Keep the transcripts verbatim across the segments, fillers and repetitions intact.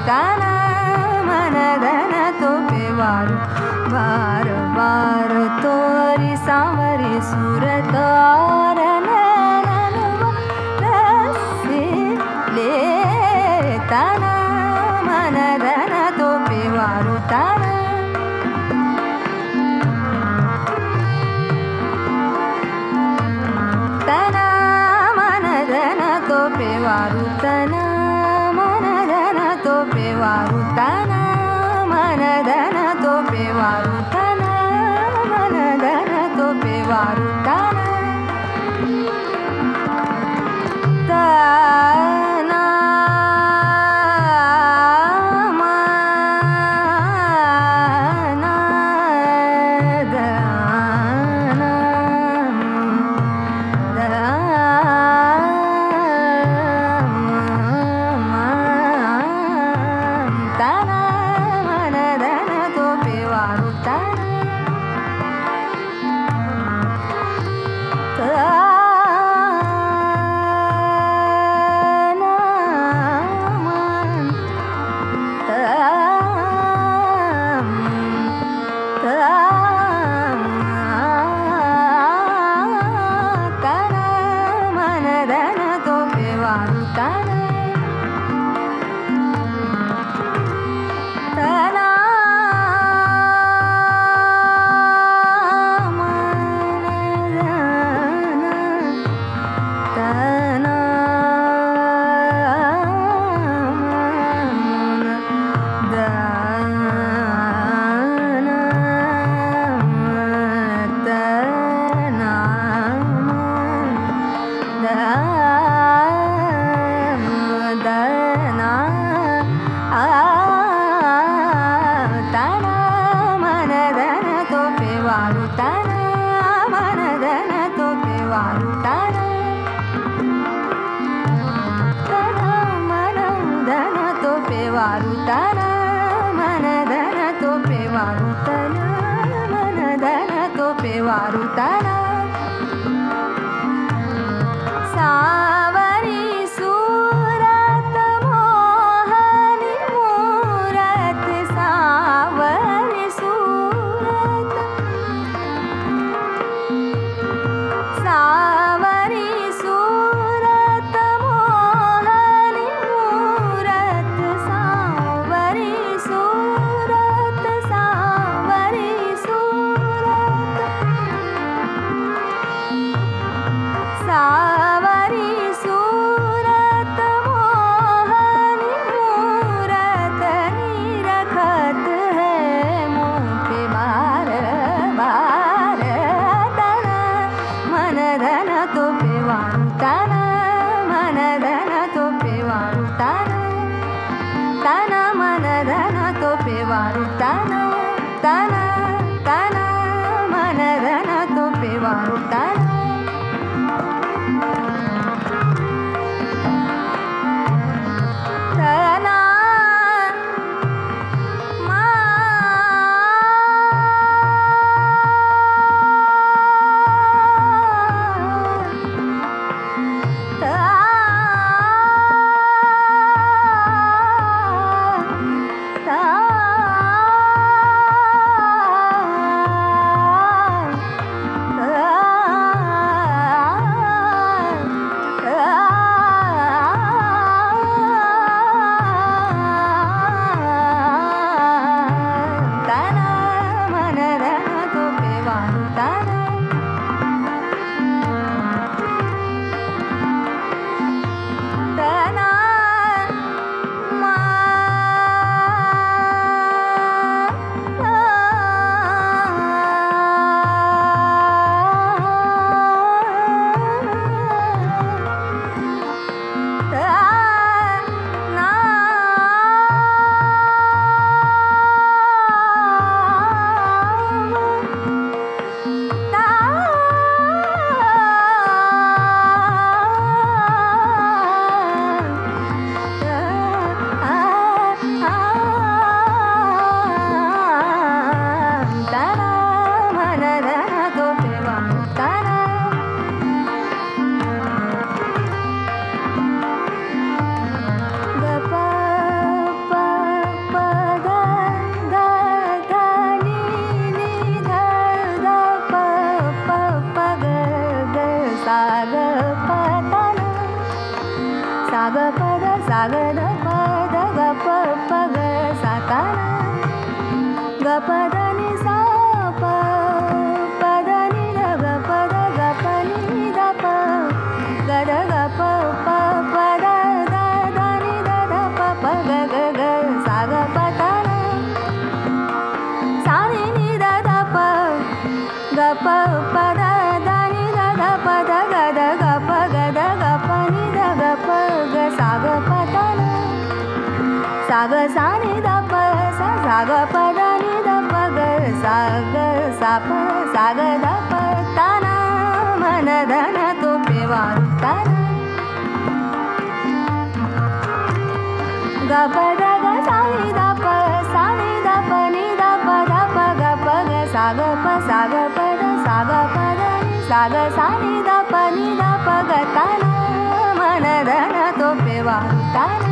ತನ ಮನದನ ತೋಪೆವಾರು ಬಾರ ಬಾರ ತೋರಿ ಸಾವರಿ ಸುರತ ತನ ಮನದನ ತೋಪೆವಾರು ತನ ತನ ಮನದನ ತೋಪೆವಾರು ತನ ಮನದನ ತೋಪೆವಾರು ತನ ಮನದನ ತೋಪೆವಾರು ತನ sa ga da pa da ga pa pa ga sa ta na ga pa da ni sa pa pa da ni da ga pa da ga pa ni da pa ga da ga pa pa pa da da da ni da da pa pa ga ga ga sa ga pa ta na sa ni ni da da pa ga pa pa da da ni da da pa da ga da ga pa ga da ga pa ni da ga pa ga sa ga pa ta na sa ga sa ni da pa sa sa ga pa da ni da pa ga sa ga sa pa sa ga da pa ta na ma na da na to pe wa ru ta na ga pa da ga sa ni da pa sa ni da pa ni da pa da pa ga pa ga sa ga pa sa ga pa da sa ga pa da ni sa ga sa ni da pa ni da pa ga ta na ma na da na to pe wa ru ta na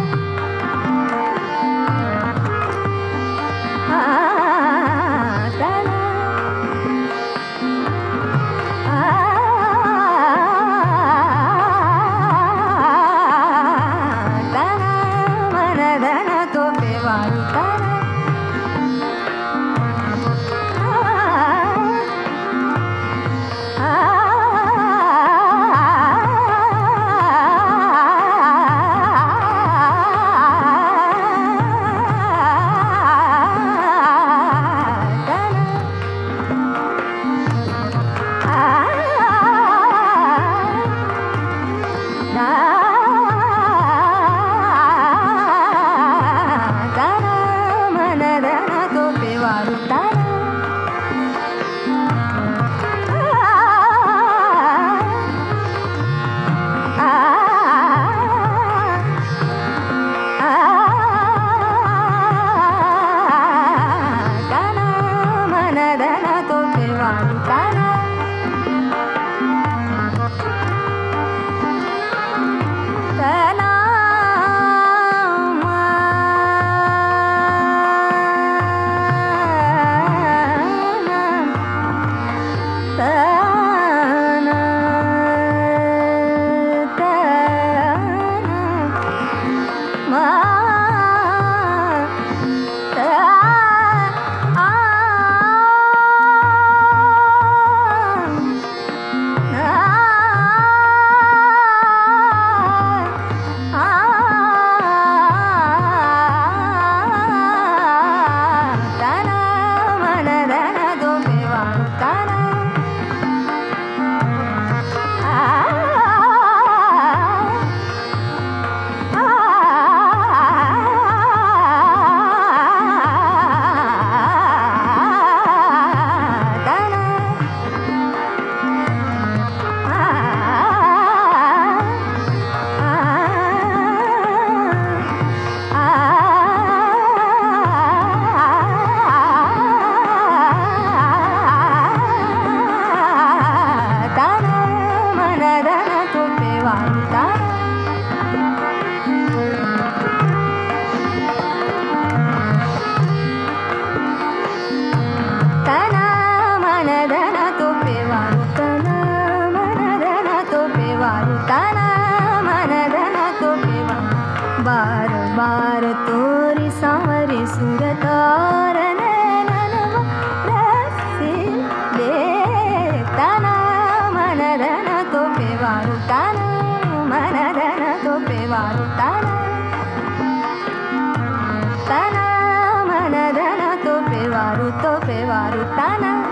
बार बार तोरी सांवरी सूरत और नैननवा रसी ले तना मन धन तो पेवारू तना मन धन तो पेवारू तना तना मन धन तो पेवारू तो पेवारू तना